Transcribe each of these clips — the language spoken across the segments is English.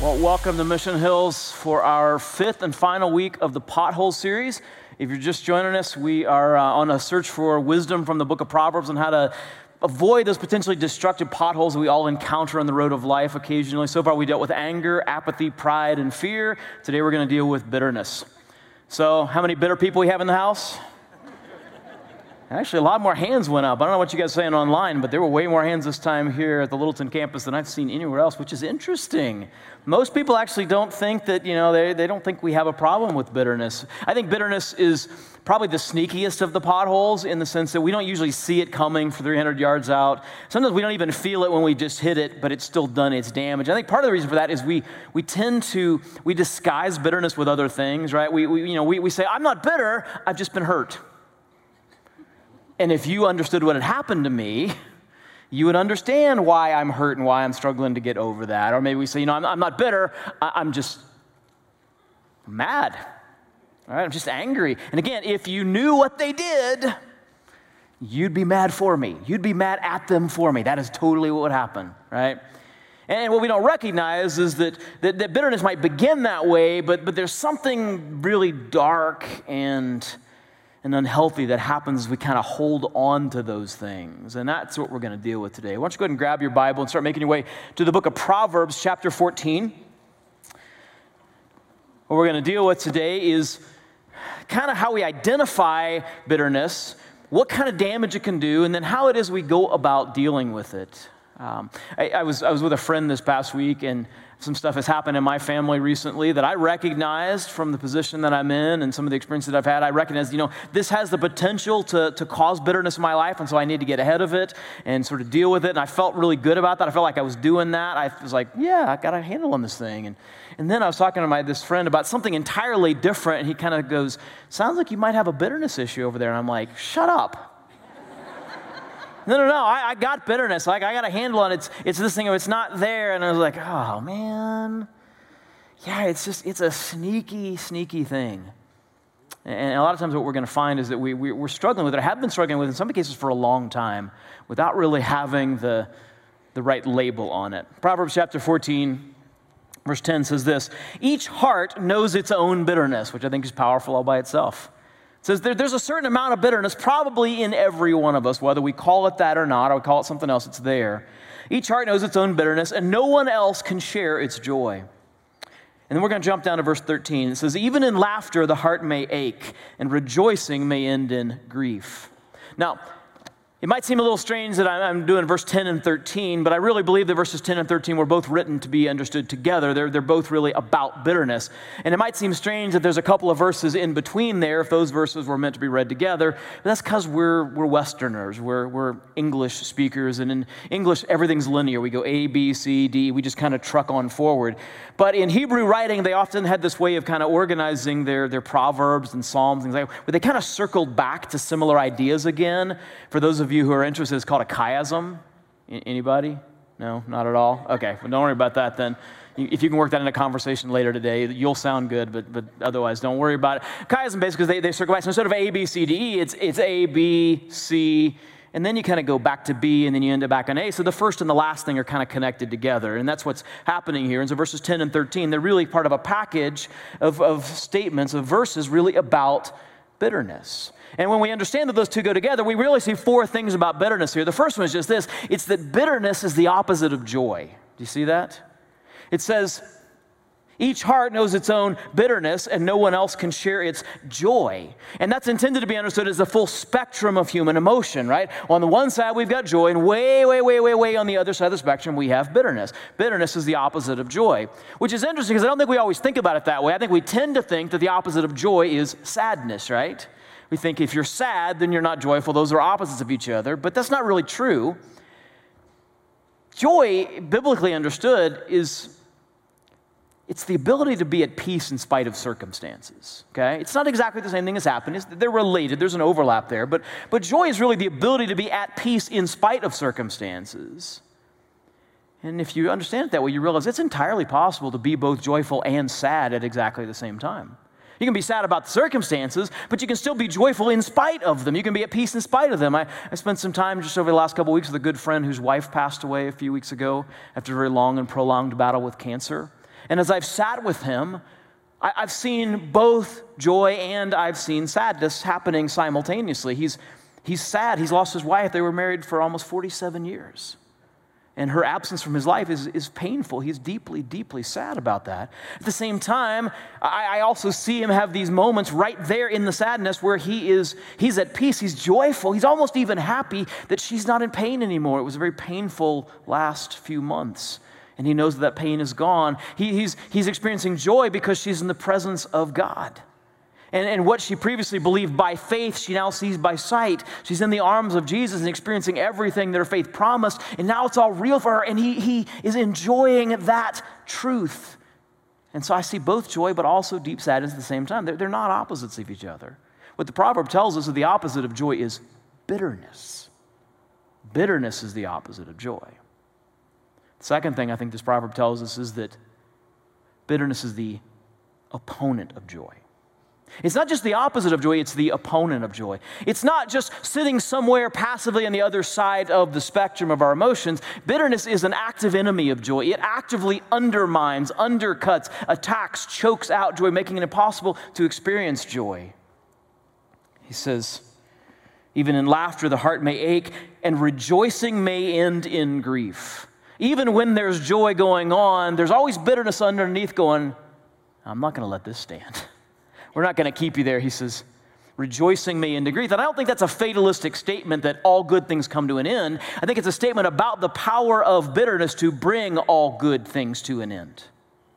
Well, welcome to Mission Hills for our fifth and final week of the Pothole series. If you're just joining us, we are on a search for wisdom from the book of Proverbs on how to avoid those potentially destructive potholes that we all encounter on the road of life occasionally. So far, we dealt with anger, apathy, pride, and fear. Today, we're going to deal with bitterness. So, how many bitter people we have in the house? Actually, a lot more hands went up. I don't know what you guys are saying online, but there were way more hands this time here at the Littleton campus than I've seen anywhere else, which is interesting. Most people actually don't think that, they don't think we have a problem with bitterness. I think bitterness is probably the sneakiest of the potholes in the sense that we don't usually see it coming for 300 yards out. Sometimes we don't even feel it when we just hit it, but it's still done its damage. I think part of the reason for that is we disguise bitterness with other things, right? We say, I'm not bitter, I've just been hurt. And if you understood what had happened to me, you would understand why I'm hurt and why I'm struggling to get over that. Or maybe we say, I'm not bitter, I'm just mad. All right, I'm just angry. And again, if you knew what they did, you'd be mad for me. You'd be mad at them for me. That is totally what would happen, right? And what we don't recognize is that bitterness might begin that way, but there's something really dark and unhealthy that happens as we kind of hold on to those things. And that's what we're going to deal with today. Why don't you go ahead and grab your Bible and start making your way to the book of Proverbs, chapter 14. What we're going to deal with today is kind of how we identify bitterness, what kind of damage it can do, and then how it is we go about dealing with it. I was with a friend this past week, and some stuff has happened in my family recently that I recognized from the position that I'm in and some of the experiences that I've had. I recognized, this has the potential to cause bitterness in my life, and so I need to get ahead of it and sort of deal with it. And I felt really good about that. I felt like I was doing that. I was like, yeah, I got a handle on this thing. And then I was talking to this friend about something entirely different, and he kind of goes, sounds like you might have a bitterness issue over there. And I'm like, shut up. No, I got bitterness. Like, I got a handle on it. It's this thing, it's not there. And I was like, oh, man. Yeah, it's a sneaky thing. And a lot of times what we're going to find is that we're struggling with it, or have been struggling with it in some cases for a long time, without really having the right label on it. Proverbs chapter 14, verse 10 says this, each heart knows its own bitterness, which I think is powerful all by itself. It says there's a certain amount of bitterness probably in every one of us, whether we call it that or not, or we call it something else, it's there. Each heart knows its own bitterness, and no one else can share its joy. And then we're going to jump down to verse 13. It says, even in laughter the heart may ache, and rejoicing may end in grief. Now, it might seem a little strange that I'm doing verse 10 and 13, but I really believe that verses 10 and 13 were both written to be understood together. They're both really about bitterness. And it might seem strange that there's a couple of verses in between there if those verses were meant to be read together, but that's because we're Westerners. We're English speakers, and in English, everything's linear. We go A, B, C, D. We just kind of truck on forward. But in Hebrew writing, they often had this way of kind of organizing their proverbs and psalms, things like that, where they kind of circled back to similar ideas again. For those of you who are interested, it's called a chiasm. Anybody? No, not at all? Okay, well, don't worry about that then. If you can work that in a conversation later today, you'll sound good, but otherwise don't worry about it. Chiasm basically, they circle back. So instead of A, B, C, D, E, it's A, B, C, and then you kind of go back to B, and then you end up back on A. So the first and the last thing are kind of connected together, and that's what's happening here. And so verses 10 and 13, they're really part of a package of statements, of verses really about bitterness. And when we understand that those two go together, we really see four things about bitterness here. The first one is just this. It's that bitterness is the opposite of joy. Do you see that? It says, each heart knows its own bitterness, and no one else can share its joy. And that's intended to be understood as the full spectrum of human emotion, right? On the one side, we've got joy, and way on the other side of the spectrum, we have bitterness. Bitterness is the opposite of joy, which is interesting because I don't think we always think about it that way. I think we tend to think that the opposite of joy is sadness, right? We think if you're sad, then you're not joyful. Those are opposites of each other, but that's not really true. Joy, biblically understood, it's the ability to be at peace in spite of circumstances, okay? It's not exactly the same thing as happiness. They're related. There's an overlap there, but joy is really the ability to be at peace in spite of circumstances. And if you understand it that way, you realize it's entirely possible to be both joyful and sad at exactly the same time. You can be sad about the circumstances, but you can still be joyful in spite of them. You can be at peace in spite of them. I spent some time just over the last couple of weeks with a good friend whose wife passed away a few weeks ago after a very long and prolonged battle with cancer. And as I've sat with him, I've seen both joy and I've seen sadness happening simultaneously. He's sad. He's lost his wife. They were married for almost 47 years. And her absence from his life is painful. He's deeply, deeply sad about that. At the same time, I also see him have these moments right there in the sadness where he's at peace. He's joyful. He's almost even happy that she's not in pain anymore. It was a very painful last few months. And he knows that pain is gone. He's experiencing joy because she's in the presence of God. And what she previously believed by faith, she now sees by sight. She's in the arms of Jesus and experiencing everything that her faith promised. And now it's all real for her. And he is enjoying that truth. And so I see both joy but also deep sadness at the same time. They're not opposites of each other. What the proverb tells us is the opposite of joy is bitterness. Bitterness is the opposite of joy. Second thing I think this proverb tells us is that bitterness is the opponent of joy. It's not just the opposite of joy, it's the opponent of joy. It's not just sitting somewhere passively on the other side of the spectrum of our emotions. Bitterness is an active enemy of joy. It actively undermines, undercuts, attacks, chokes out joy, making it impossible to experience joy. He says, even in laughter the heart may ache, and rejoicing may end in grief. Even when there's joy going on, there's always bitterness underneath going, I'm not going to let this stand. We're not going to keep you there. He says, rejoicing may end in grief. And I don't think that's a fatalistic statement that all good things come to an end. I think it's a statement about the power of bitterness to bring all good things to an end.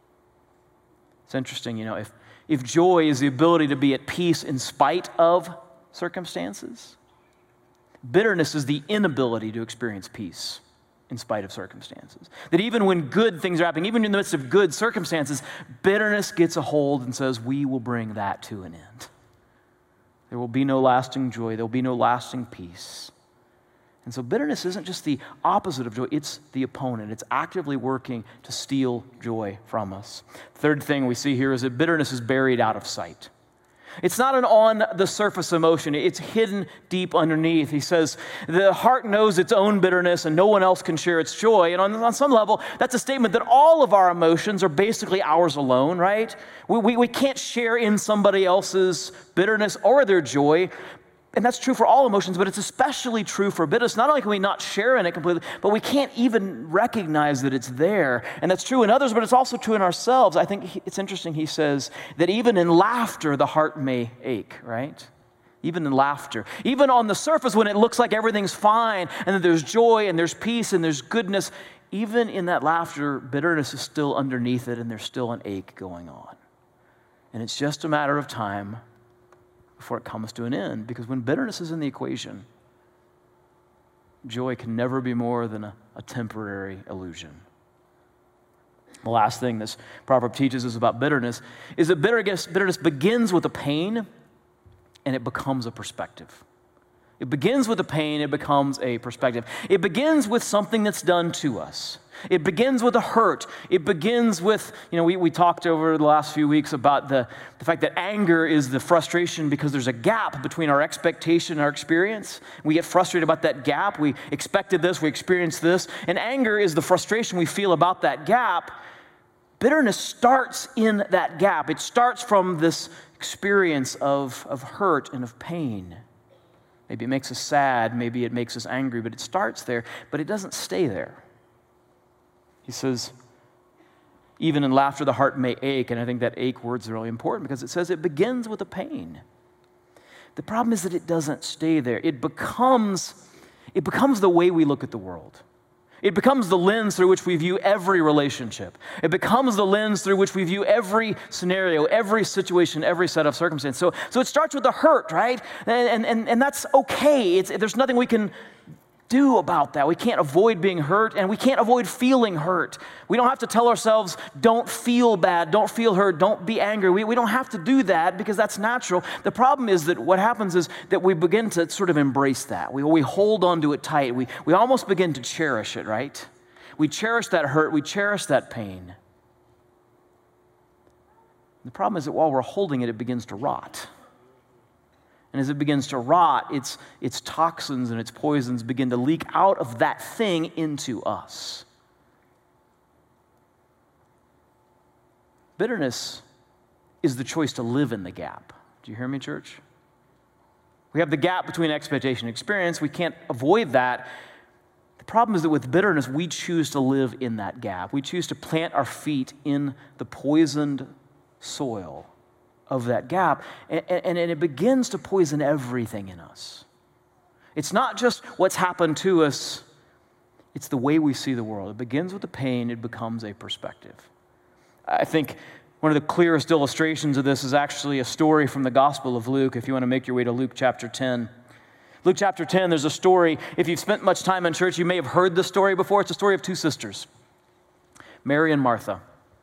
It's interesting, if joy is the ability to be at peace in spite of circumstances, bitterness is the inability to experience peace in spite of circumstances. That even when good things are happening, even in the midst of good circumstances, bitterness gets a hold and says, we will bring that to an end. There will be no lasting joy. There will be no lasting peace. And so bitterness isn't just the opposite of joy, it's the opponent. It's actively working to steal joy from us. Third thing we see here is that bitterness is buried out of sight. It's not an on-the-surface emotion. It's hidden deep underneath. He says, the heart knows its own bitterness and no one else can share its joy. And on some level, that's a statement that all of our emotions are basically ours alone, right? We can't share in somebody else's bitterness or their joy. And that's true for all emotions, but it's especially true for bitterness. Not only can we not share in it completely, but we can't even recognize that it's there. And that's true in others, but it's also true in ourselves. I think it's interesting, he says, that even in laughter, the heart may ache, right? Even in laughter. Even on the surface when it looks like everything's fine, and that there's joy, and there's peace, and there's goodness, even in that laughter, bitterness is still underneath it, and there's still an ache going on. And it's just a matter of time before it comes to an end. Because when bitterness is in the equation, joy can never be more than a temporary illusion. The last thing this proverb teaches us about bitterness is that bitterness begins with a pain and it becomes a perspective. It begins with a pain, it becomes a perspective. It begins with something that's done to us. It begins with a hurt. It begins with, we talked over the last few weeks about the fact that anger is the frustration because there's a gap between our expectation and our experience. We get frustrated about that gap. We expected this, we experienced this. And anger is the frustration we feel about that gap. Bitterness starts in that gap. It starts from this experience of hurt and of pain. Maybe it makes us sad, maybe it makes us angry, but it starts there, but it doesn't stay there. He says, even in laughter, the heart may ache, and I think that ache word's really important because it says it begins with a pain. The problem is that it doesn't stay there. It becomes the way we look at the world. It becomes the lens through which we view every relationship. It becomes the lens through which we view every scenario, every situation, every set of circumstance. So it starts with the hurt, right? And that's okay. There's nothing we can do about that. We can't avoid being hurt, and we can't avoid feeling hurt. We don't have to tell ourselves, don't feel bad, don't feel hurt, don't be angry. We don't have to do that because that's natural. The problem is that what happens is that we begin to sort of embrace that. We hold on to it tight. We almost begin to cherish it, right? We cherish that hurt. We cherish that pain. The problem is that while we're holding it, it begins to rot. And as it begins to rot, its toxins and its poisons begin to leak out of that thing into us. Bitterness is the choice to live in the gap. Do you hear me, church? We have the gap between expectation and experience. We can't avoid that. The problem is that with bitterness, we choose to live in that gap. We choose to plant our feet in the poisoned soil of that gap, and it begins to poison everything in us. It's not just what's happened to us, it's the way we see the world. It begins with the pain, it becomes a perspective. I think one of the clearest illustrations of this is actually a story from the Gospel of Luke, if you want to make your way to Luke chapter 10. Luke chapter 10, there's a story. If you've spent much time in church, you may have heard the story before. It's a story of two sisters, Mary and Martha.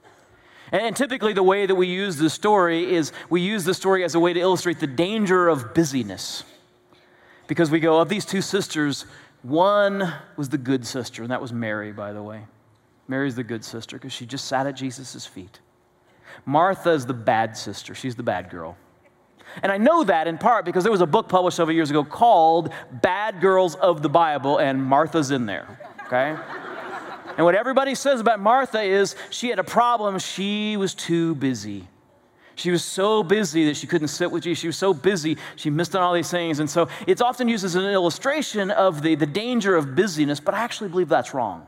And typically the way that we use this story is we use the story as a way to illustrate the danger of busyness. Because we go, of these two sisters, one was the good sister, and that was Mary, by the way. Mary's the good sister because she just sat at Jesus' feet. Martha is the bad sister. She's the bad girl. And I know that in part because there was a book published several years ago called Bad Girls of the Bible, and Martha's in there, okay? And what everybody says about Martha is she had a problem. She was too busy. She was so busy that she couldn't sit with Jesus. She was so busy, she missed on all these things. And so it's often used as an illustration of the danger of busyness, but I actually believe that's wrong.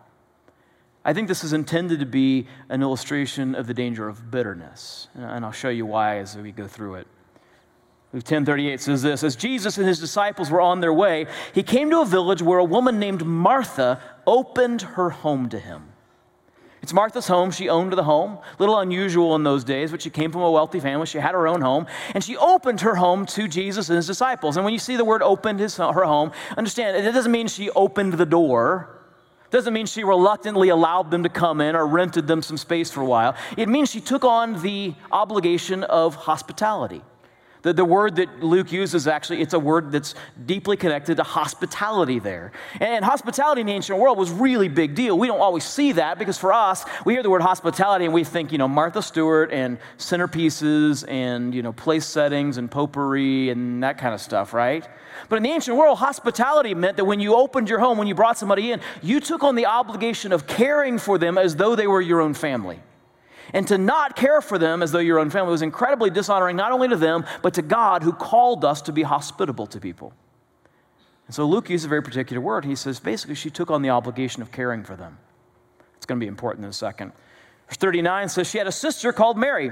I think this is intended to be an illustration of the danger of bitterness. And I'll show you why as we go through it. Luke 10:38 says this, as Jesus and his disciples were on their way, he came to a village where a woman named Martha opened her home to him. It's Martha's home. She owned the home. A little unusual in those days, but she came from a wealthy family. She had her own home, and she opened her home to Jesus and his disciples. And when you see the word opened her home, understand, it doesn't mean she opened the door. Doesn't mean she reluctantly allowed them to come in or rented them some space for a while. It means she took on the obligation of hospitality. The word that Luke uses, actually, it's a word that's deeply connected to hospitality there. And hospitality in the ancient world was a really big deal. We don't always see that because for us, we hear the word hospitality and we think, Martha Stewart and centerpieces and, place settings and potpourri and that kind of stuff, right? But in the ancient world, hospitality meant that when you opened your home, when you brought somebody in, you took on the obligation of caring for them as though they were your own family. And to not care for them as though your own family was incredibly dishonoring not only to them, but to God who called us to be hospitable to people. And so Luke uses a very particular word. He says, basically, she took on the obligation of caring for them. It's going to be important in a second. Verse 39 says, she had a sister called Mary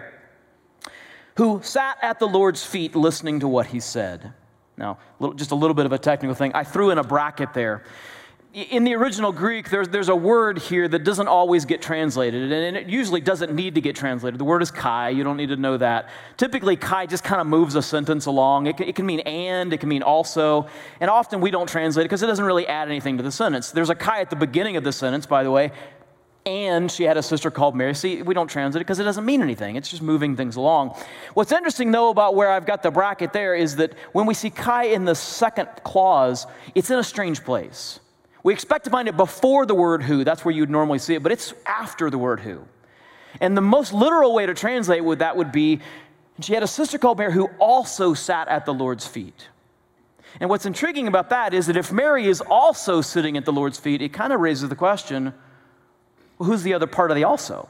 who sat at the Lord's feet listening to what he said. Now, just a little bit of a technical thing. I threw in a bracket there. In the original Greek, there's a word here that doesn't always get translated, and it usually doesn't need to get translated. The word is kai. You don't need to know that. Typically, kai just kind of moves a sentence along. It can mean and, it can mean also, and often we don't translate it because it doesn't really add anything to the sentence. There's a kai at the beginning of the sentence, by the way, and she had a sister called Mary. See, we don't translate it because it doesn't mean anything. It's just moving things along. What's interesting, though, about where I've got the bracket there is that when we see kai in the second clause, it's in a strange place. We expect to find it before the word who. That's where you'd normally see it, but it's after the word who. And the most literal way to translate that would be, she had a sister called Mary who also sat at the Lord's feet. And what's intriguing about that is that if Mary is also sitting at the Lord's feet, it kind of raises the question, well, who's the other part of the also?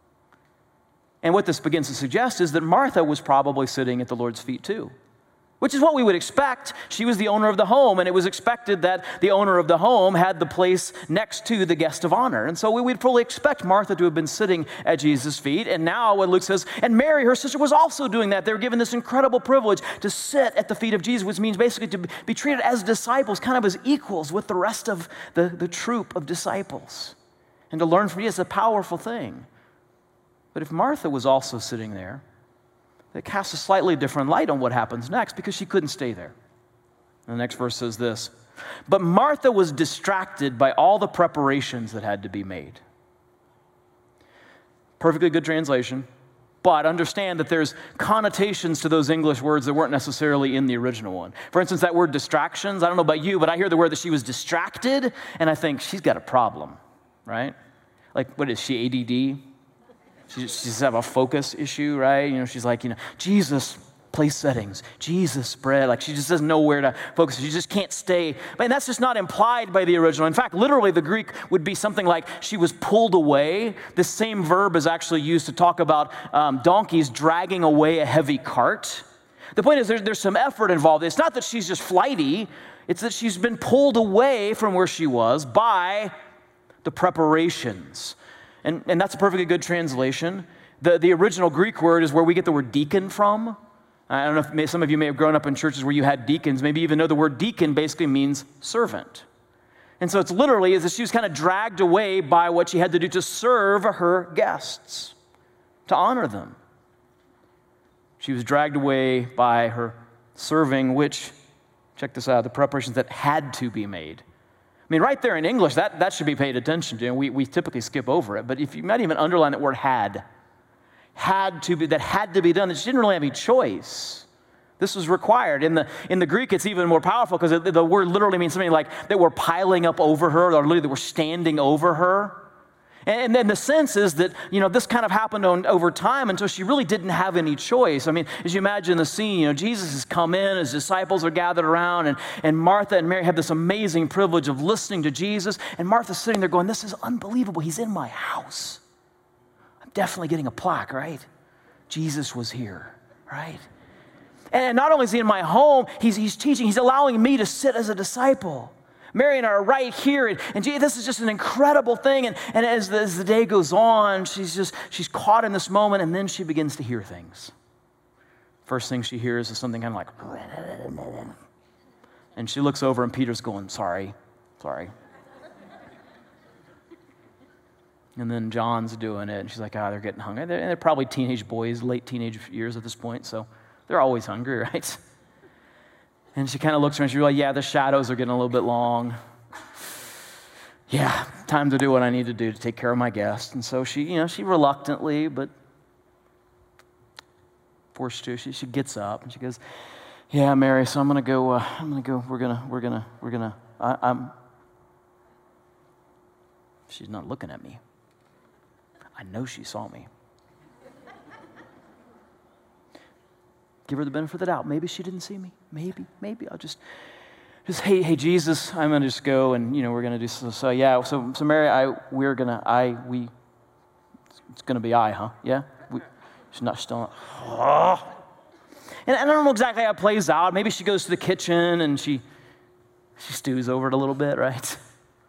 And what this begins to suggest is that Martha was probably sitting at the Lord's feet too. Which is what we would expect. She was the owner of the home, and it was expected that the owner of the home had the place next to the guest of honor. And so we would fully expect Martha to have been sitting at Jesus' feet. And now what Luke says, and Mary, her sister, was also doing that. They were given this incredible privilege to sit at the feet of Jesus, which means basically to be treated as disciples, kind of as equals with the rest of the troop of disciples. And to learn from Jesus is a powerful thing. But if Martha was also sitting there, it casts a slightly different light on what happens next because she couldn't stay there. And the next verse says this, but Martha was distracted by all the preparations that had to be made. Perfectly good translation, but understand that there's connotations to those English words that weren't necessarily in the original one. For instance, that word distractions, I don't know about you, but I hear the word that she was distracted, and I think she's got a problem, right? Like, what is she, ADD? She just have a focus issue, right? She's like, Jesus, place settings, Jesus bread. Like she just doesn't know where to focus. She just can't stay. And that's just not implied by the original. In fact, literally the Greek would be something like she was pulled away. This same verb is actually used to talk about donkeys dragging away a heavy cart. The point is there's some effort involved. It's not that she's just flighty. It's that she's been pulled away from where she was by the preparations. And that's a perfectly good translation. The original Greek word is where we get the word deacon from. I don't know if some of you may have grown up in churches where you had deacons, maybe even know the word deacon basically means servant. And so it's literally as if she was kind of dragged away by what she had to do to serve her guests, to honor them. She was dragged away by her serving, which, check this out, the preparations that had to be made. I mean, right there in English, that should be paid attention to. We typically skip over it, but if you might even underline that word had to be done, that she didn't really have any choice. This was required. In the Greek, it's even more powerful because the word literally means something like that we're piling up over her, or literally that we're standing over her. And then the sense is that, this kind of happened over time until she really didn't have any choice. I mean, as you imagine the scene, Jesus has come in, his disciples are gathered around, and Martha and Mary have this amazing privilege of listening to Jesus. And Martha's sitting there going, this is unbelievable. He's in my house. I'm definitely getting a plaque, right? Jesus was here, right? And not only is he in my home, he's teaching, he's allowing me to sit as a disciple. Mary and I are right here, and this is just an incredible thing. And as the day goes on, she's caught in this moment, and then she begins to hear things. First thing she hears is something kind of like, and she looks over, and Peter's going, sorry. And then John's doing it, and she's like, they're getting hungry. And they're probably teenage boys, late teenage years at this point, so they're always hungry, right? And she kind of looks around and she's like, the shadows are getting a little bit long. Yeah, time to do what I need to do to take care of my guests. And so she reluctantly, but forced to, she gets up and she goes, yeah, Mary, so I'm going to go, she's not looking at me. I know she saw me. Give her the benefit of the doubt. Maybe she didn't see me. Maybe. I'll just hey, Jesus, I'm going to just go, and, we're going to do so. So Mary, it's going to be huh? Yeah? She's not still. Oh. And I don't know exactly how it plays out. Maybe she goes to the kitchen, and she stews over it a little bit, right?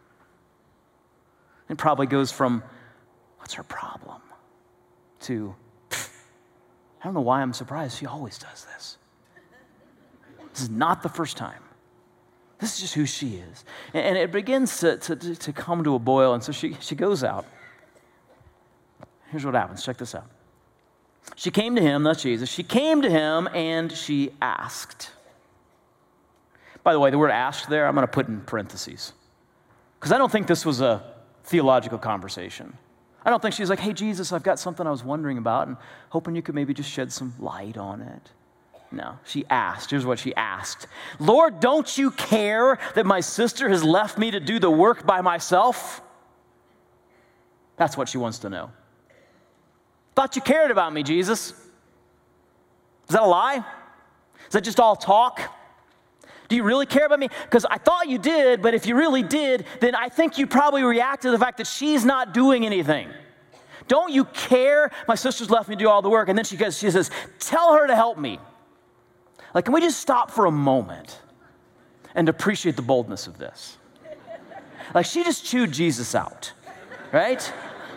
And probably goes from, what's her problem, to, I don't know why I'm surprised. She always does this. This is not the first time. This is just who she is. And it begins to come to a boil. And so she goes out. Here's what happens. Check this out. She came to him, that's Jesus. She came to him and she asked. By the way, the word asked there, I'm going to put in parentheses. Because I don't think this was a theological conversation. I don't think she's like, hey, Jesus, I've got something I was wondering about and hoping you could maybe just shed some light on it. No, she asked. Here's what she asked. Lord, don't you care that my sister has left me to do the work by myself? That's what she wants to know. Thought you cared about me, Jesus. Is that a lie? Is that just all talk? Do you really care about me? Because I thought you did, but if you really did, then I think you probably react to the fact that she's not doing anything. Don't you care? My sister's left me to do all the work. And then she says, tell her to help me. Like, can we just stop for a moment and appreciate the boldness of this? Like, she just chewed Jesus out, right?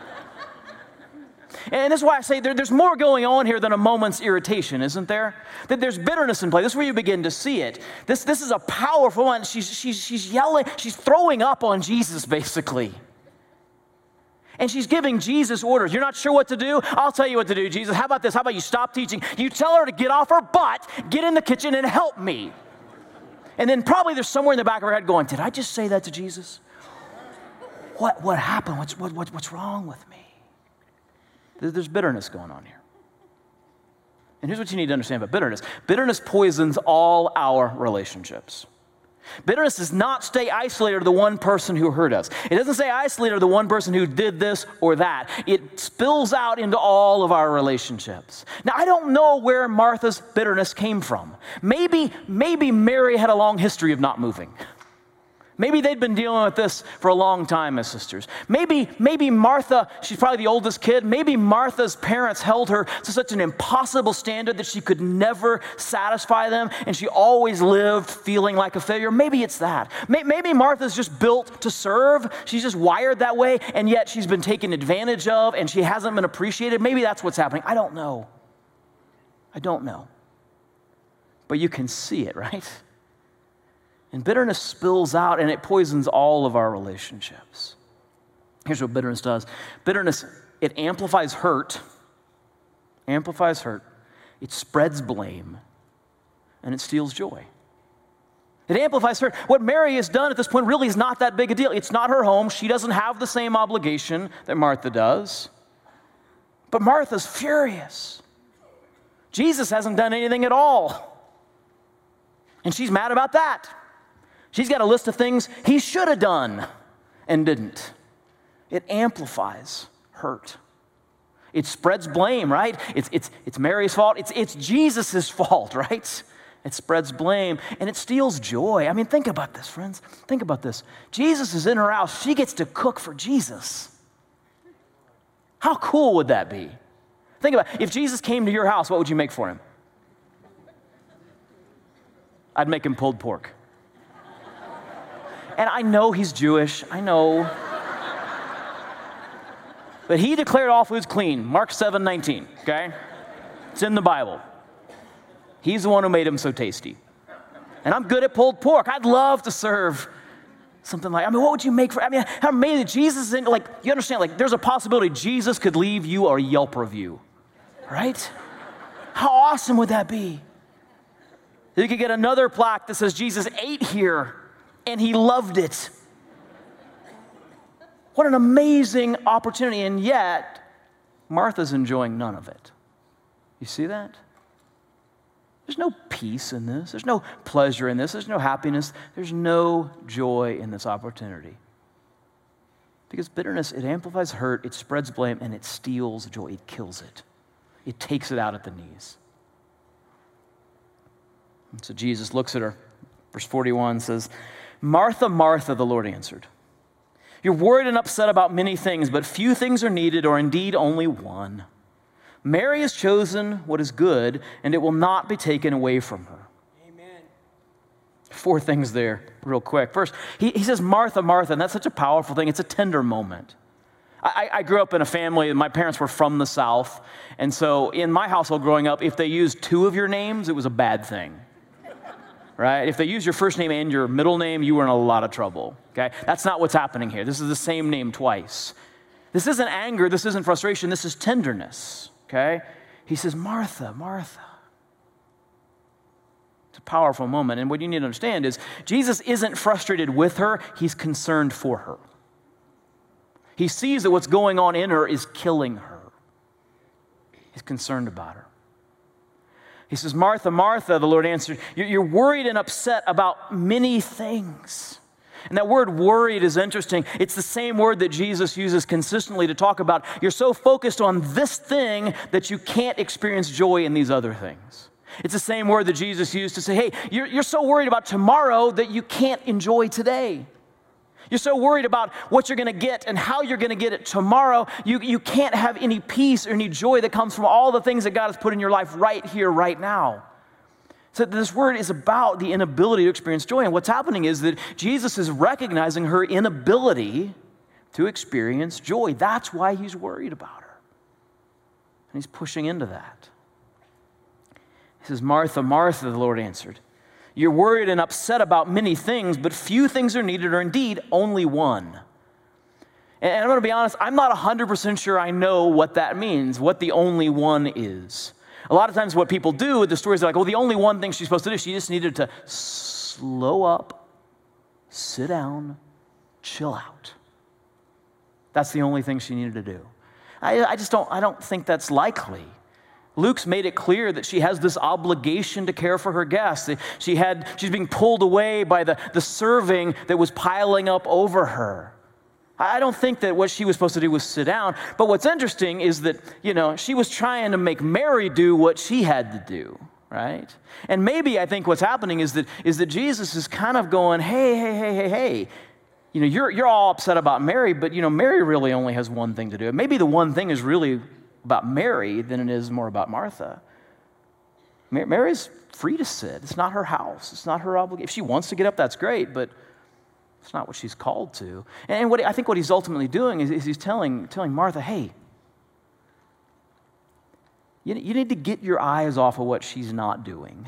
And that's why I say there's more going on here than a moment's irritation, isn't there? That there's bitterness in play. This is where you begin to see it. This is a powerful one. She's yelling. She's throwing up on Jesus, basically. And she's giving Jesus orders. You're not sure what to do? I'll tell you what to do, Jesus. How about this? How about you stop teaching? You tell her to get off her butt, get in the kitchen, and help me. And then probably there's somewhere in the back of her head going, did I just say that to Jesus? What happened? What's wrong with me? There's bitterness going on here. And here's what you need to understand about bitterness. Bitterness poisons all our relationships. Bitterness does not stay isolated to the one person who hurt us. It doesn't say isolated to the one person who did this or that. It spills out into all of our relationships. Now, I don't know where Martha's bitterness came from. Maybe Mary had a long history of not moving. Maybe they'd been dealing with this for a long time as sisters. Maybe Martha, she's probably the oldest kid, maybe Martha's parents held her to such an impossible standard that she could never satisfy them, and she always lived feeling like a failure. Maybe it's that. Maybe Martha's just built to serve. She's just wired that way, and yet she's been taken advantage of, and she hasn't been appreciated. Maybe that's what's happening. I don't know. But you can see it, right? And bitterness spills out, and it poisons all of our relationships. Here's what bitterness does. Bitterness, it amplifies hurt. It spreads blame, and it steals joy. It amplifies hurt. What Mary has done at this point really is not that big a deal. It's not her home. She doesn't have the same obligation that Martha does. But Martha's furious. Jesus hasn't done anything at all. And she's mad about that. She's got a list of things he should have done and didn't. It amplifies hurt. It spreads blame, right? It's Mary's fault. It's Jesus' fault, right? It spreads blame, and it steals joy. I mean, think about this, friends. Think about this. Jesus is in her house. She gets to cook for Jesus. How cool would that be? Think about it. If Jesus came to your house, what would you make for him? I'd make him pulled pork. And I know he's Jewish, I know. But he declared all foods clean, Mark 7:19, okay? It's in the Bible. He's the one who made them so tasty. And I'm good at pulled pork. I'd love to serve something like, what would you make for, how amazing. Jesus is you understand, there's a possibility Jesus could leave you a Yelp review, right? How awesome would that be? You could get another plaque that says Jesus ate here and he loved it. What an amazing opportunity, and yet Martha's enjoying none of it. You see that? There's no peace in this. There's no pleasure in this. There's no happiness. There's no joy in this opportunity. Because bitterness, it amplifies hurt, it spreads blame, and it steals joy. It kills it. It takes it out at the knees. And so Jesus looks at her. Verse 41 says, "Martha, Martha," the Lord answered, "you're worried and upset about many things, but few things are needed, or indeed only one. Mary has chosen what is good, and it will not be taken away from her." Amen. 4 things there, real quick. First, he says, "Martha, Martha," and that's such a powerful thing. It's a tender moment. I grew up in a family, my parents were from the South, and so in my household growing up, if they used 2 of your names, it was a bad thing. Right? If they use your first name and your middle name, you were in a lot of trouble, okay? That's not what's happening here. This is the same name twice. This isn't anger, this isn't frustration, this is tenderness, okay? He says, "Martha, Martha." It's a powerful moment, and what you need to understand is Jesus isn't frustrated with her, he's concerned for her. He sees that what's going on in her is killing her. He's concerned about her. He says, "Martha, Martha," the Lord answered, "you're worried and upset about many things." And that word worried is interesting. It's the same word that Jesus uses consistently to talk about you're so focused on this thing that you can't experience joy in these other things. It's the same word that Jesus used to say, hey, you're so worried about tomorrow that you can't enjoy today. You're so worried about what you're going to get and how you're going to get it tomorrow, you can't have any peace or any joy that comes from all the things that God has put in your life right here, right now. So this word is about the inability to experience joy. And what's happening is that Jesus is recognizing her inability to experience joy. That's why he's worried about her. And he's pushing into that. He says, "Martha, Martha," the Lord answered, "you're worried and upset about many things, but few things are needed, or indeed only one." And I'm going to be honest, I'm not 100% sure I know what that means, what the only one is. A lot of times what people do with the stories are like, well, the only one thing she's supposed to do, she just needed to slow up, sit down, chill out. That's the only thing she needed to do. I don't think that's likely. Luke's made it clear that she has this obligation to care for her guests. She's being pulled away by the serving that was piling up over her. I don't think that what she was supposed to do was sit down, but what's interesting is that, she was trying to make Mary do what she had to do, right? And maybe I think what's happening is that Jesus is kind of going, hey. You're all upset about Mary, but Mary really only has one thing to do. Maybe the one thing is really about Mary than it is more about Martha. Mary's free to sit. It's not her house. It's not her obligation. If she wants to get up, that's great, but it's not what she's called to. And I think what he's ultimately doing is he's telling Martha, hey, you need to get your eyes off of what she's not doing.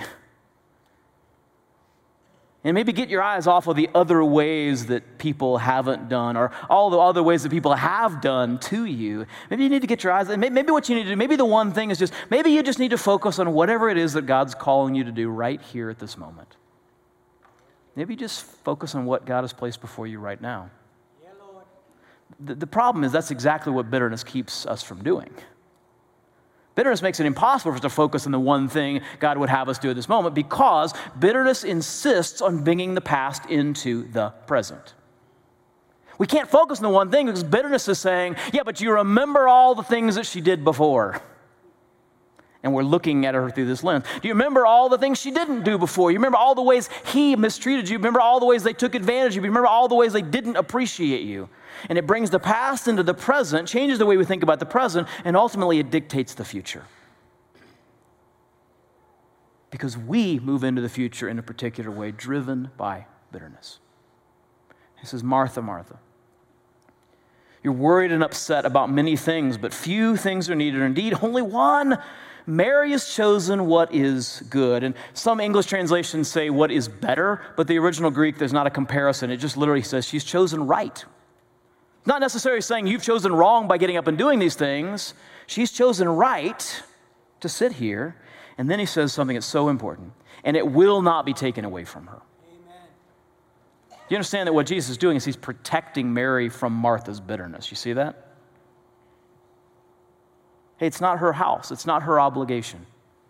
And maybe get your eyes off of the other ways that people haven't done, or all the other ways that people have done to you. Maybe you need to get your eyes, maybe what you need to do, maybe the one thing is maybe you just need to focus on whatever it is that God's calling you to do right here at this moment. Maybe just focus on what God has placed before you right now. Yeah, Lord. The problem is that's exactly what bitterness keeps us from doing. Bitterness makes it impossible for us to focus on the one thing God would have us do at this moment because bitterness insists on bringing the past into the present. We can't focus on the one thing because bitterness is saying, yeah, but you remember all the things that she did before. And we're looking at her through this lens. Do you remember all the things she didn't do before? You remember all the ways he mistreated you? Remember all the ways they took advantage of you? Remember all the ways they didn't appreciate you? And it brings the past into the present, changes the way we think about the present, and ultimately it dictates the future. Because we move into the future in a particular way, driven by bitterness. He says, Martha, Martha, you're worried and upset about many things, but few things are needed. Indeed, only one. Mary has chosen what is good. And some English translations say what is better, but the original Greek, there's not a comparison. It just literally says she's chosen right. Not necessarily saying you've chosen wrong by getting up and doing these things. She's chosen right to sit here. And then he says something that's so important, and it will not be taken away from her. Amen. You understand that what Jesus is doing is he's protecting Mary from Martha's bitterness. You see that? Hey, it's not her house. It's not her obligation.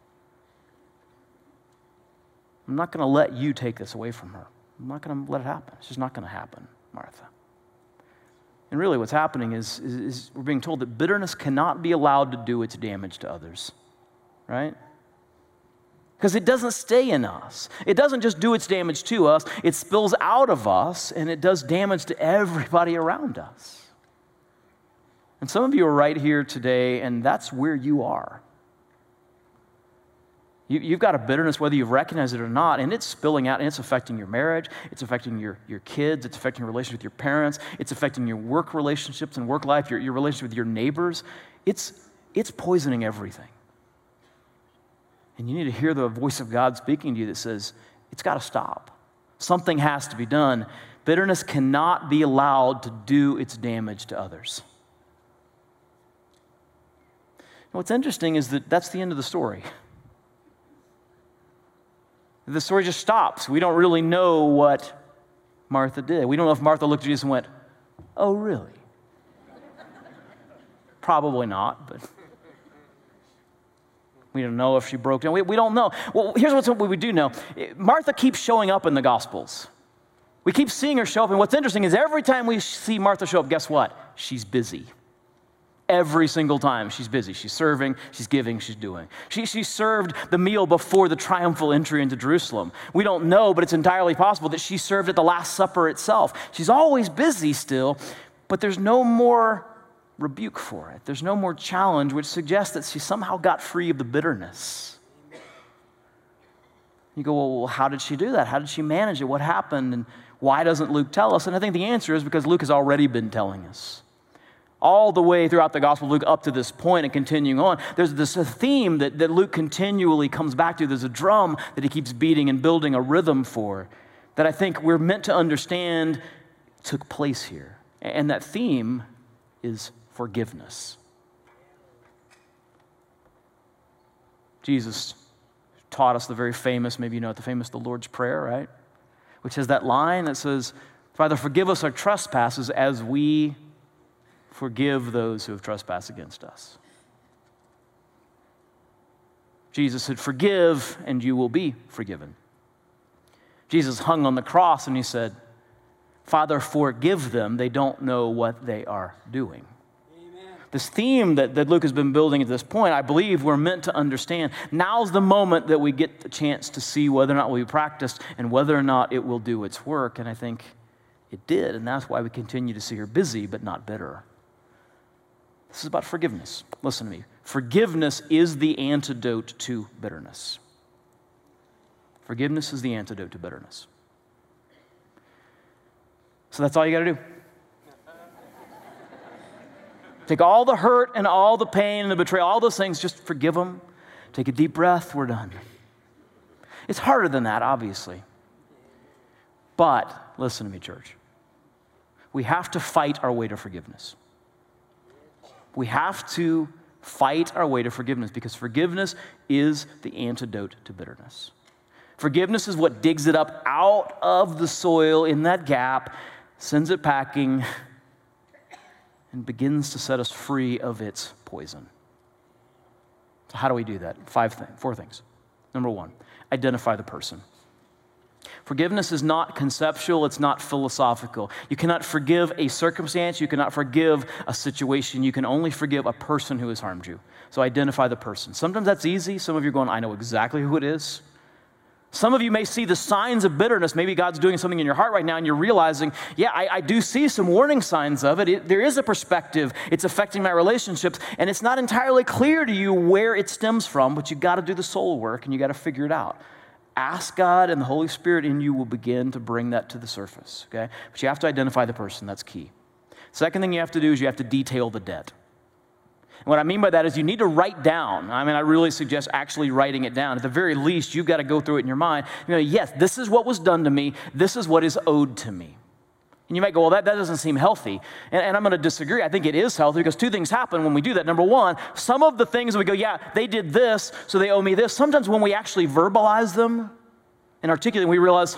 I'm not going to let you take this away from her. I'm not going to let it happen. It's just not going to happen, Martha. And really what's happening is we're being told that bitterness cannot be allowed to do its damage to others, right? Because it doesn't stay in us. It doesn't just do its damage to us. It spills out of us, and it does damage to everybody around us. And some of you are right here today, and that's where you are. You've got a bitterness, whether you've recognized it or not, and it's spilling out, and it's affecting your marriage, it's affecting your kids, it's affecting your relationship with your parents, it's affecting your work relationships and work life, your relationship with your neighbors. It's poisoning everything. And you need to hear the voice of God speaking to you that says, it's got to stop. Something has to be done. Bitterness cannot be allowed to do its damage to others. And what's interesting is that that's the end of the story. The story just stops. We don't really know what Martha did. We don't know if Martha looked at Jesus and went, oh, really? Probably not, but we don't know if she broke down. We don't know. Well, here's what we do know. Martha keeps showing up in the Gospels. We keep seeing her show up, and what's interesting is every time we see Martha show up, guess what? She's busy. Every single time she's busy. She's serving, she's giving, she's doing. She served the meal before the triumphal entry into Jerusalem. We don't know, but it's entirely possible that she served at the Last Supper itself. She's always busy still, but there's no more rebuke for it. There's no more challenge, which suggests that she somehow got free of the bitterness. You go, well, how did she do that? How did she manage it? What happened? And why doesn't Luke tell us? And I think the answer is because Luke has already been telling us. All the way throughout the Gospel of Luke up to this point and continuing on, there's this theme that Luke continually comes back to. There's a drum that he keeps beating and building a rhythm for that I think we're meant to understand took place here. And that theme is forgiveness. Jesus taught us the very famous, maybe you know it, the famous the Lord's Prayer, right? Which has that line that says, Father, forgive us our trespasses as we forgive those who have trespassed against us. Jesus said, forgive and you will be forgiven. Jesus hung on the cross and he said, Father, forgive them. They don't know what they are doing. Amen. This theme that Luke has been building at this point, I believe we're meant to understand. Now's the moment that we get the chance to see whether or not we practiced and whether or not it will do its work. And I think it did. And that's why we continue to see her busy but not bitter. This is about forgiveness. Listen to me. Forgiveness is the antidote to bitterness. Forgiveness is the antidote to bitterness. So that's all you got to do. Take all the hurt and all the pain and the betrayal, all those things, just forgive them. Take a deep breath, we're done. It's harder than that, obviously. But, listen to me, church. We have to fight our way to forgiveness. We have to fight our way to forgiveness because forgiveness is the antidote to bitterness. Forgiveness is what digs it up out of the soil in that gap, sends it packing, and begins to set us free of its poison. So how do we do that? Four things. Number one, identify the person. Forgiveness is not conceptual, it's not philosophical. You cannot forgive a circumstance, you cannot forgive a situation, you can only forgive a person who has harmed you. So identify the person. Sometimes that's easy. Some of you are going, I know exactly who it is. Some of you may see the signs of bitterness. Maybe God's doing something in your heart right now and you're realizing, yeah, I do see some warning signs of it. There is a perspective. It's affecting my relationships and it's not entirely clear to you where it stems from, but you got to do the soul work and you got to figure it out. Ask God and the Holy Spirit in you will begin to bring that to the surface, okay? But you have to identify the person. That's key. Second thing you have to do is you have to detail the debt. And what I mean by that is you need to write down. I mean, I really suggest actually writing it down. At the very least, you've got to go through it in your mind. You know, yes, this is what was done to me. This is what is owed to me. And you might go, well, that doesn't seem healthy. And I'm going to disagree. I think it is healthy because two things happen when we do that. Number one, some of the things we go, yeah, they did this, so they owe me this. Sometimes when we actually verbalize them and articulate them, we realize,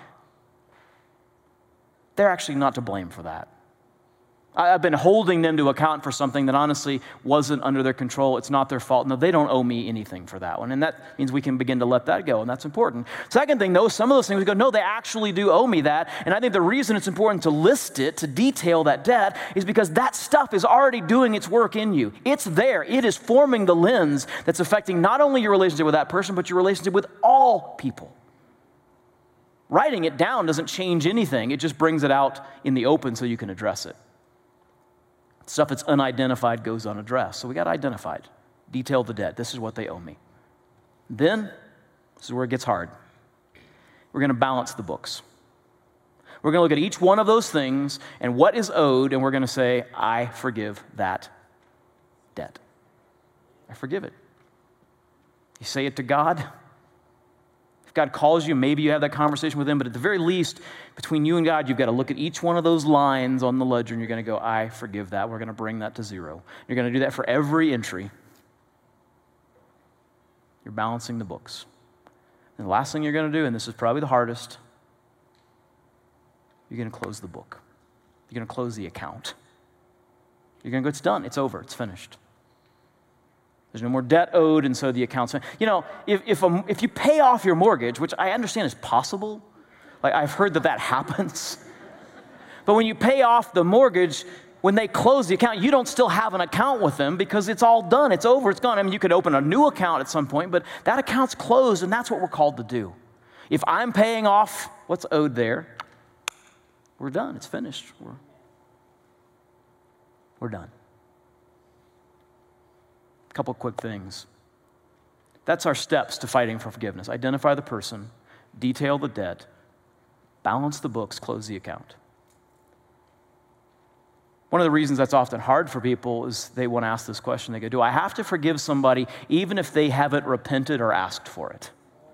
they're actually not to blame for that. I've been holding them to account for something that honestly wasn't under their control. It's not their fault. No, they don't owe me anything for that one. And that means we can begin to let that go, and that's important. Second thing, though, some of those things we go, no, they actually do owe me that. And I think the reason it's important to list it, to detail that debt, is because that stuff is already doing its work in you. It's there. It is forming the lens that's affecting not only your relationship with that person, but your relationship with all people. Writing it down doesn't change anything. It just brings it out in the open so you can address it. Stuff that's unidentified goes unaddressed. So we got to identify it. Detail the debt. This is what they owe me. Then, this is where it gets hard. We're going to balance the books. We're going to look at each one of those things and what is owed, and we're going to say, I forgive that debt. I forgive it. You say it to God. If God calls you, maybe you have that conversation with him, but at the very least, between you and God, you've got to look at each one of those lines on the ledger, and you're going to go, I forgive that. We're going to bring that to zero. You're going to do that for every entry. You're balancing the books. And the last thing you're going to do, and this is probably the hardest, you're going to close the book. You're going to close the account. You're going to go, it's done. It's over. It's finished. There's no more debt owed, and so the account's... You know, if you pay off your mortgage, which I understand is possible, like I've heard that happens, but when you pay off the mortgage, when they close the account, you don't still have an account with them because it's all done, it's over, it's gone. I mean, you could open a new account at some point, but that account's closed, and that's what we're called to do. If I'm paying off what's owed there, we're done. It's finished. We're done. Couple quick things. That's our steps to fighting for forgiveness. Identify the person, detail the debt, balance the books, close the account. One of the reasons that's often hard for people is they want to ask this question. They go, do I have to forgive somebody even if they haven't repented or asked for it?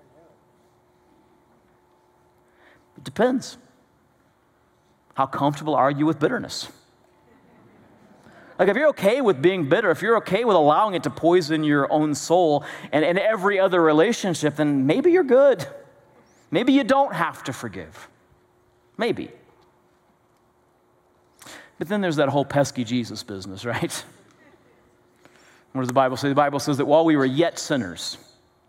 It depends. How comfortable are you with bitterness? Like if you're okay with being bitter, if you're okay with allowing it to poison your own soul and every other relationship, then maybe you're good. Maybe you don't have to forgive. Maybe. But then there's that whole pesky Jesus business, right? What does the Bible say? The Bible says that while we were yet sinners,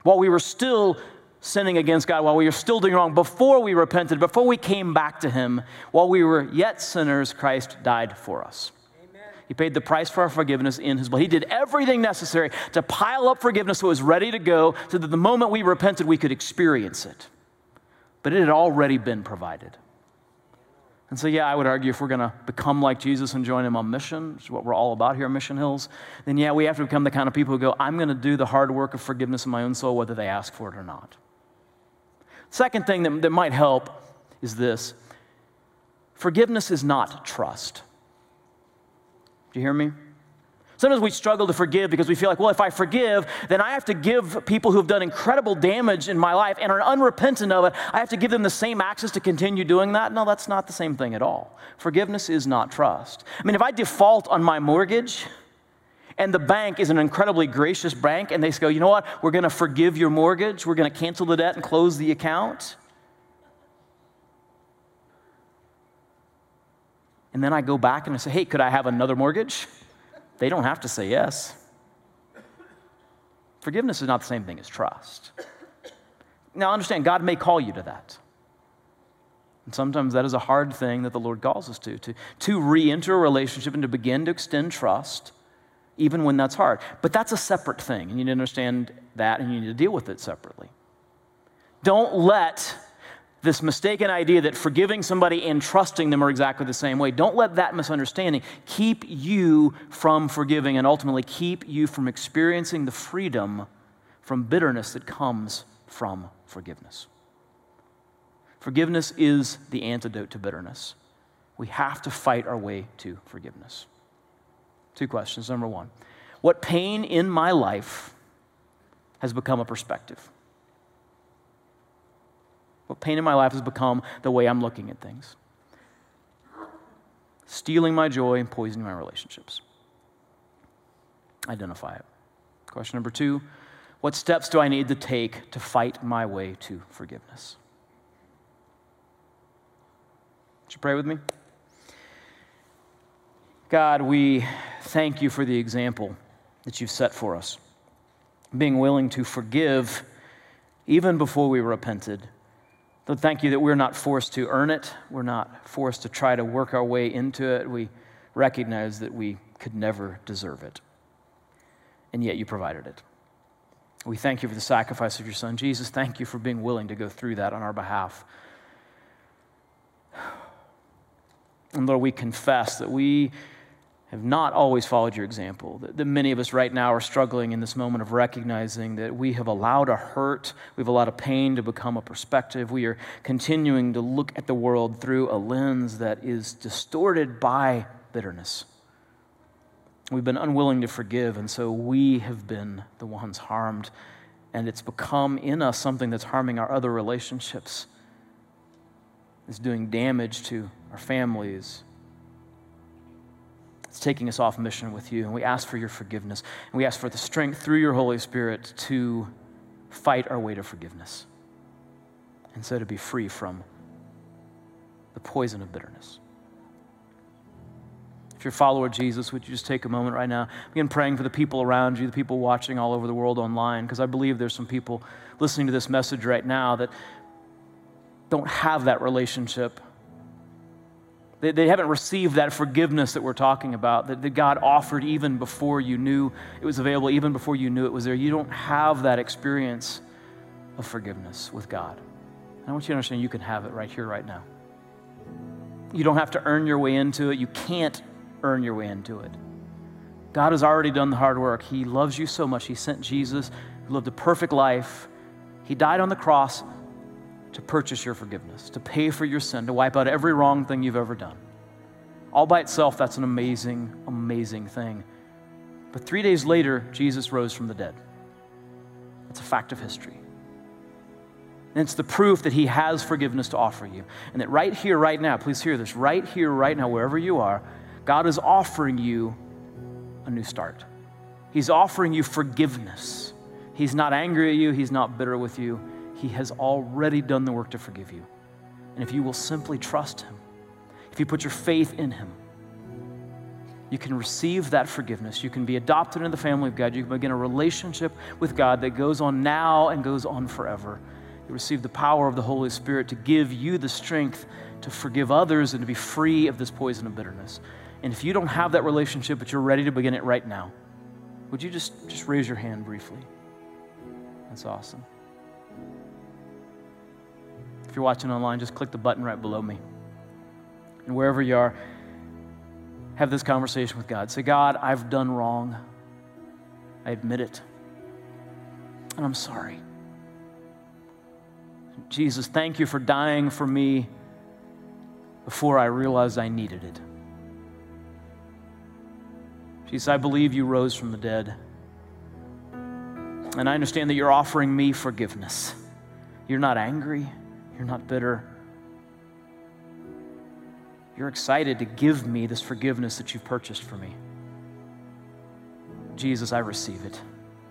while we were still sinning against God, while we were still doing wrong, before we repented, before we came back to him, while we were yet sinners, Christ died for us. Amen. He paid the price for our forgiveness in his blood. He did everything necessary to pile up forgiveness so it was ready to go, so that the moment we repented, we could experience it. But it had already been provided. And so, yeah, I would argue if we're going to become like Jesus and join him on mission, which is what we're all about here at Mission Hills, then yeah, we have to become the kind of people who go, I'm going to do the hard work of forgiveness in my own soul, whether they ask for it or not. Second thing that might help is this. Forgiveness is not trust. Do you hear me? Sometimes we struggle to forgive because we feel like, well, if I forgive, then I have to give people who have done incredible damage in my life and are unrepentant of it, I have to give them the same access to continue doing that. No, that's not the same thing at all. Forgiveness is not trust. I mean, if I default on my mortgage and the bank is an incredibly gracious bank and they go, you know what, we're going to forgive your mortgage, we're going to cancel the debt and close the account. And then I go back and I say, hey, could I have another mortgage? They don't have to say yes. Forgiveness is not the same thing as trust. Now, understand, God may call you to that. And sometimes that is a hard thing that the Lord calls us to re-enter a relationship and to begin to extend trust, even when that's hard. But that's a separate thing, and you need to understand that, and you need to deal with it separately. Don't let this mistaken idea that forgiving somebody and trusting them are exactly the same way. Don't let that misunderstanding keep you from forgiving and ultimately keep you from experiencing the freedom from bitterness that comes from forgiveness. Forgiveness is the antidote to bitterness. We have to fight our way to forgiveness. 2 questions. Number 1, what pain in my life has become a perspective? What pain in my life has become the way I'm looking at things? Stealing my joy and poisoning my relationships. Identify it. Question number 2, what steps do I need to take to fight my way to forgiveness? Would you pray with me? God, we thank you for the example that you've set for us. Being willing to forgive even before we repented. Lord, thank you that we're not forced to earn it. We're not forced to try to work our way into it. We recognize that we could never deserve it. And yet you provided it. We thank you for the sacrifice of your Son. Jesus, thank you for being willing to go through that on our behalf. And Lord, we confess that we have not always followed your example, that many of us right now are struggling in this moment of recognizing that we have allowed a hurt, we've allowed a pain to become a perspective. We are continuing to look at the world through a lens that is distorted by bitterness. We've been unwilling to forgive, and so we have been the ones harmed, and it's become in us something that's harming our other relationships. It's doing damage to our families. It's taking us off mission with you, and we ask for your forgiveness, and we ask for the strength through your Holy Spirit to fight our way to forgiveness, and so to be free from the poison of bitterness. If you're a follower of Jesus, would you just take a moment right now, begin praying for the people around you, the people watching all over the world online, because I believe there's some people listening to this message right now that don't have that relationship. They haven't received that forgiveness that we're talking about, that God offered even before you knew it was available, even before you knew it was there. You don't have that experience of forgiveness with God. And I want you to understand you can have it right here, right now. You don't have to earn your way into it. You can't earn your way into it. God has already done the hard work. He loves you so much. He sent Jesus, who lived a perfect life. He died on the cross to purchase your forgiveness, to pay for your sin, to wipe out every wrong thing you've ever done. All by itself, that's an amazing, amazing thing. But 3 days later, Jesus rose from the dead. It's a fact of history. And it's the proof that he has forgiveness to offer you. And that right here, right now, please hear this, right here, right now, wherever you are, God is offering you a new start. He's offering you forgiveness. He's not angry at you. He's not bitter with you. He has already done the work to forgive you. And if you will simply trust him, if you put your faith in him, you can receive that forgiveness. You can be adopted into the family of God. You can begin a relationship with God that goes on now and goes on forever. You receive the power of the Holy Spirit to give you the strength to forgive others and to be free of this poison of bitterness. And if you don't have that relationship, but you're ready to begin it right now, would you just raise your hand briefly? That's awesome. If you're watching online, just click the button right below me. And wherever you are, have this conversation with God. Say, God, I've done wrong. I admit it. And I'm sorry. Jesus, thank you for dying for me before I realized I needed it. Jesus, I believe you rose from the dead. And I understand that you're offering me forgiveness. You're not angry. You're not bitter. You're excited to give me this forgiveness that you've purchased for me. Jesus, I receive it.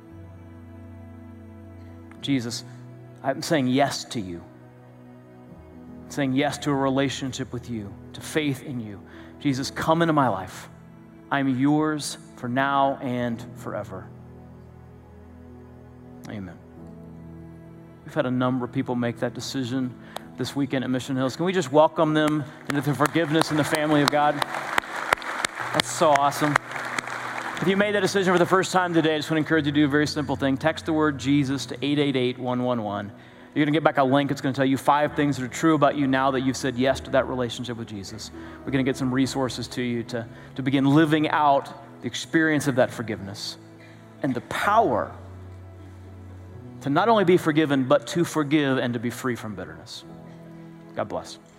Jesus, I'm saying yes to you. I'm saying yes to a relationship with you, to faith in you. Jesus, come into my life. I'm yours for now and forever. Amen. We've had a number of people make that decision this weekend at Mission Hills. Can we just welcome them into the forgiveness and the family of God? That's so awesome. If you made that decision for the first time today, I just want to encourage you to do a very simple thing. Text the word Jesus to 888-111. You're going to get back a link. It's going to tell you 5 things that are true about you now that you've said yes to that relationship with Jesus. We're going to get some resources to you to begin living out the experience of that forgiveness and the power to not only be forgiven, but to forgive and to be free from bitterness. God bless.